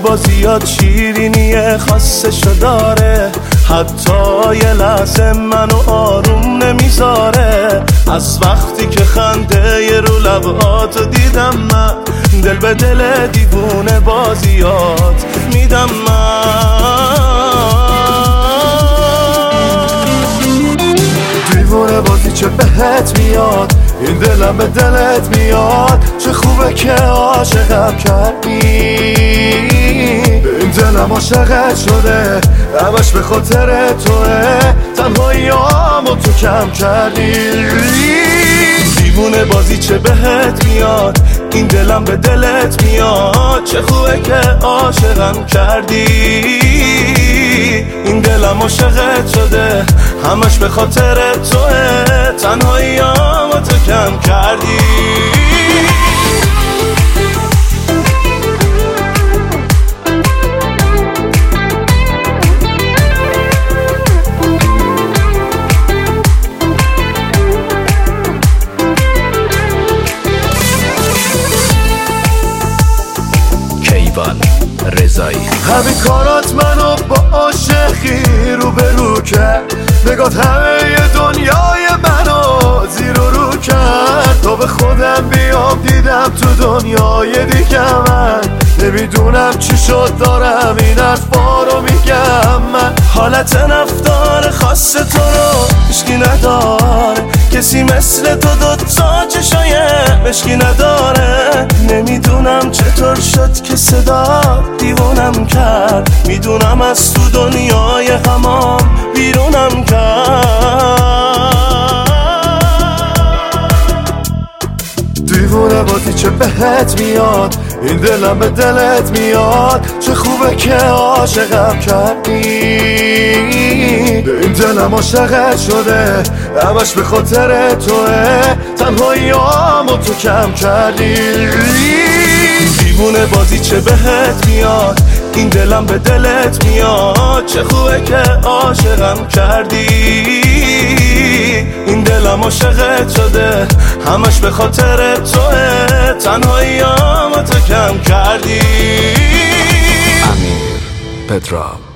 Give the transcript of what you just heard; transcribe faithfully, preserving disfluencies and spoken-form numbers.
بازیات شیرینی خاصشو داره، حتی یه لحظه منو آروم نمیذاره. از وقتی که خنده ی رو لباتو دیدم من، دل به دل دیوونه بازیات میدم من. دیوونه بازی چه بهت میاد، این دلم به دلت میاد. چه خوبه که عاشقم کردی، این دلم عاشقت شده، همش به خاطر توه. تنهاییامو تو کم کردی. دیوونه بازی چه بهت میاد، این دلم به دلت میاد. چه خوبه که عاشقم کردی، این دلم عاشقت شده، همش به خاطر توه. تنهاییامو تو کم کردی. رضایی همین کارات منو با عاشقی رو به رو کرد، نگات همه دنیای منو زیر و رو کرد. تا به خودم بیام دیدم تو دنیای دیگه من، نمیدونم چی شد دارم این حرفا رو میگم من. حالت رفتار خاص تو رو هیچکی نداره، کسی مثل تو دوتا چشای مشکی نداره. نمیدونم چطور شد که صدا دیوونم کرد، میدونم از تو دنیای غمام بیرونم کرد. دیوونه بازی چه بهت میاد، این دلم به دلت میاد. چه خوبه که عاشقم کردی، این دلم عاشقت شده، همش به خاطر توه. تنهاییامو تو کم کردی. دیوونه بازی چه بهت میاد، این دلم به دلت میاد. چه خوبه که عاشقم کردی، این دلم عاشقت شده، همش به خاطر توه. تنهاییامو تو کم کردی. امیر پدرام.